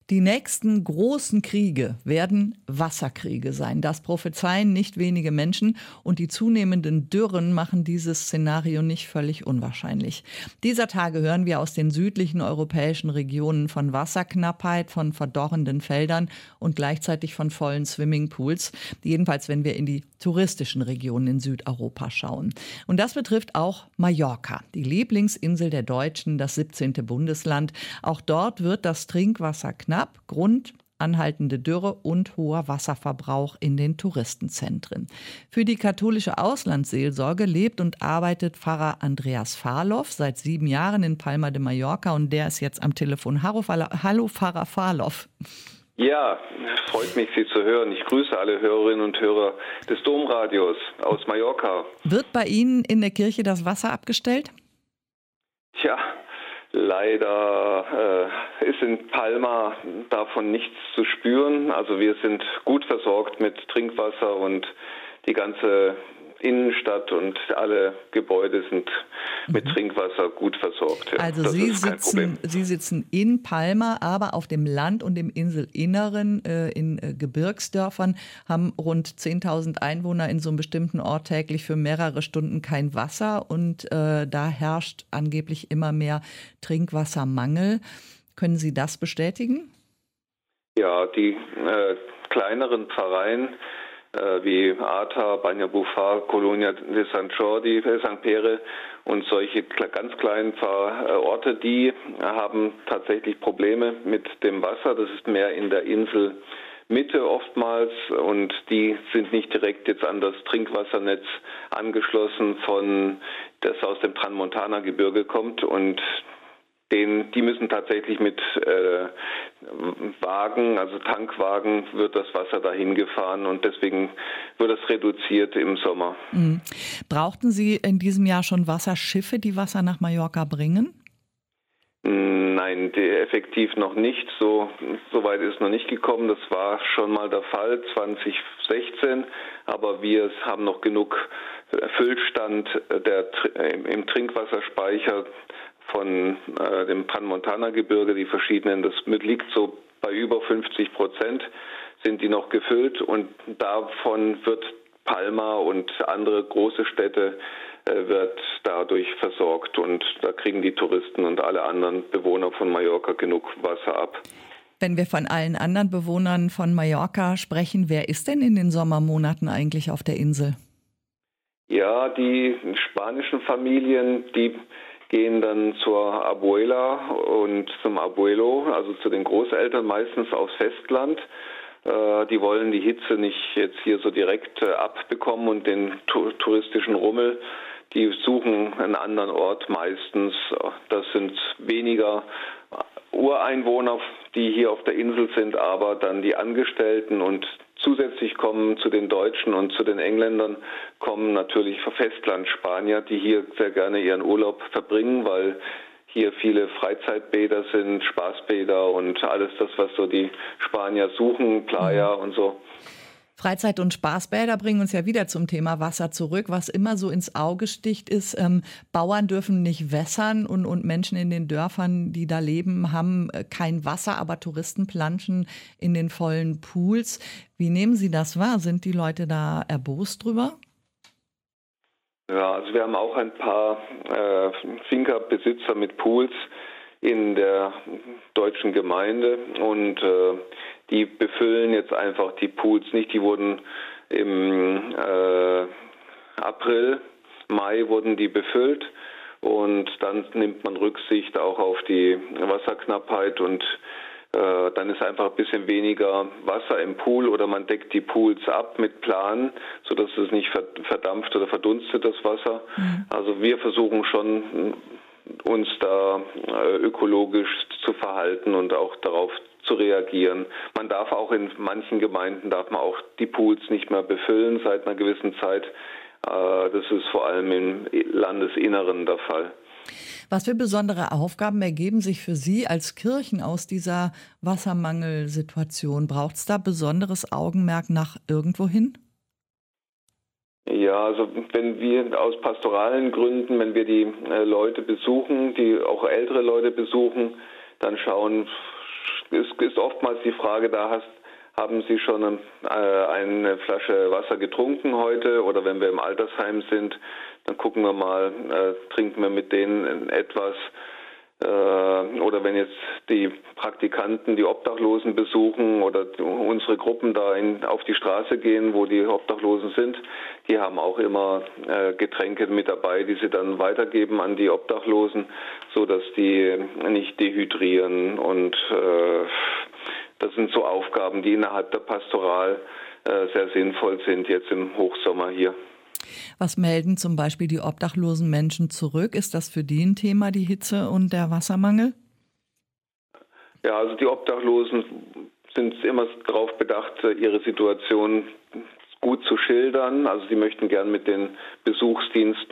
Die nächsten großen Kriege werden Wasserkriege sein. Das prophezeien nicht wenige Menschen und die zunehmenden Dürren machen dieses Szenario nicht völlig unwahrscheinlich. Dieser Tage hören wir aus den südlichen europäischen Regionen von Wasserknappheit, von verdorrenden Feldern und gleichzeitig von vollen Swimmingpools. Jedenfalls, wenn wir in die touristischen Regionen in Südeuropa schauen. Und das betrifft auch Mallorca, die Lieblingsinsel der Deutschen, das 17. Bundesland. Auch dort wird das Trinkwasser knapp. Grund anhaltende Dürre und hoher Wasserverbrauch in den Touristenzentren. Für die katholische Auslandsseelsorge lebt und arbeitet Pfarrer Andreas Farloff seit 7 Jahren in Palma de Mallorca und der ist jetzt am Telefon. Hallo Pfarrer Farloff. Ja, freut mich, Sie zu hören. Ich grüße alle Hörerinnen und Hörer des Domradios aus Mallorca. Wird bei Ihnen in der Kirche das Wasser abgestellt? Tja, leider ist in Palma davon nichts zu spüren. Also wir sind gut versorgt mit Trinkwasser und die ganze Innenstadt und alle Gebäude sind mit Trinkwasser gut versorgt. Ja. Also Sie sitzen in Palma, aber auf dem Land und im Inselinneren in Gebirgsdörfern, haben rund 10.000 Einwohner in so einem bestimmten Ort täglich für mehrere Stunden kein Wasser und da herrscht angeblich immer mehr Trinkwassermangel. Können Sie das bestätigen? Ja, die kleineren Pfarreien wie Arta, Banyabufar, Colonia de San Jordi, San Pere und solche ganz kleinen Orte, die haben tatsächlich Probleme mit dem Wasser. Das ist mehr in der Inselmitte oftmals und die sind nicht direkt jetzt an das Trinkwassernetz angeschlossen, das aus dem Transmontana-Gebirge kommt und die müssen tatsächlich mit Wagen, also Tankwagen, wird das Wasser dahin gefahren und deswegen wird es reduziert im Sommer. Mhm. Brauchten Sie in diesem Jahr schon Wasserschiffe, die Wasser nach Mallorca bringen? Nein, effektiv noch nicht. So weit ist noch nicht gekommen. Das war schon mal der Fall 2016, aber wir haben noch genug Füllstand im Trinkwasserspeicher von dem Transmontana-Gebirge, die verschiedenen, das liegt so bei über 50%, sind die noch gefüllt und davon wird Palma und andere große Städte wird dadurch versorgt und da kriegen die Touristen und alle anderen Bewohner von Mallorca genug Wasser ab. Wenn wir von allen anderen Bewohnern von Mallorca sprechen, wer ist denn in den Sommermonaten eigentlich auf der Insel? Ja, die spanischen Familien, die gehen dann zur Abuela und zum Abuelo, also zu den Großeltern, meistens aufs Festland. Die wollen die Hitze nicht jetzt hier so direkt abbekommen und den touristischen Rummel. Die suchen einen anderen Ort meistens. Das sind weniger Ureinwohner, die hier auf der Insel sind, aber dann die Angestellten und zusätzlich kommen zu den Deutschen und zu den Engländern kommen natürlich Festland-Spanier, die hier sehr gerne ihren Urlaub verbringen, weil hier viele Freizeitbäder sind, Spaßbäder und alles das, was so die Spanier suchen, Playa und so. Freizeit- und Spaßbäder bringen uns ja wieder zum Thema Wasser zurück. Was immer so ins Auge sticht, ist, Bauern dürfen nicht wässern und Menschen in den Dörfern, die da leben, haben kein Wasser, aber Touristen planschen in den vollen Pools. Wie nehmen Sie das wahr? Sind die Leute da erbost drüber? Ja, also wir haben auch ein paar Finca-Besitzer mit Pools in der deutschen Gemeinde und die befüllen jetzt einfach die Pools nicht. Die wurden im April, Mai wurden die befüllt und dann nimmt man Rücksicht auch auf die Wasserknappheit und dann ist einfach ein bisschen weniger Wasser im Pool oder man deckt die Pools ab mit Plan, sodass es nicht verdampft oder verdunstet, das Wasser. Also wir versuchen schon, uns da ökologisch zu verhalten und auch darauf zu reagieren. Man darf auch in manchen Gemeinden auch die Pools nicht mehr befüllen seit einer gewissen Zeit. Das ist vor allem im Landesinneren der Fall. Was für besondere Aufgaben ergeben sich für Sie als Kirchen aus dieser Wassermangelsituation? Braucht es da besonderes Augenmerk nach irgendwohin? Ja, also wenn wir aus pastoralen Gründen, wenn wir die Leute besuchen, die auch ältere Leute besuchen, dann schauen es ist oftmals die Frage, haben Sie schon eine Flasche Wasser getrunken heute? Oder wenn wir im Altersheim sind, dann gucken wir mal, trinken wir mit denen etwas. Oder wenn jetzt die Praktikanten die Obdachlosen besuchen oder unsere Gruppen da auf die Straße gehen, wo die Obdachlosen sind, die haben auch immer Getränke mit dabei, die sie dann weitergeben an die Obdachlosen, sodass die nicht dehydrieren. Und das sind so Aufgaben, die innerhalb der Pastoral sehr sinnvoll sind jetzt im Hochsommer hier. Was melden zum Beispiel die obdachlosen Menschen zurück? Ist das für die ein Thema, die Hitze und der Wassermangel? Ja, also die Obdachlosen sind immer darauf bedacht, ihre Situation gut zu schildern. Also sie möchten gern mit den Besuchsdiensten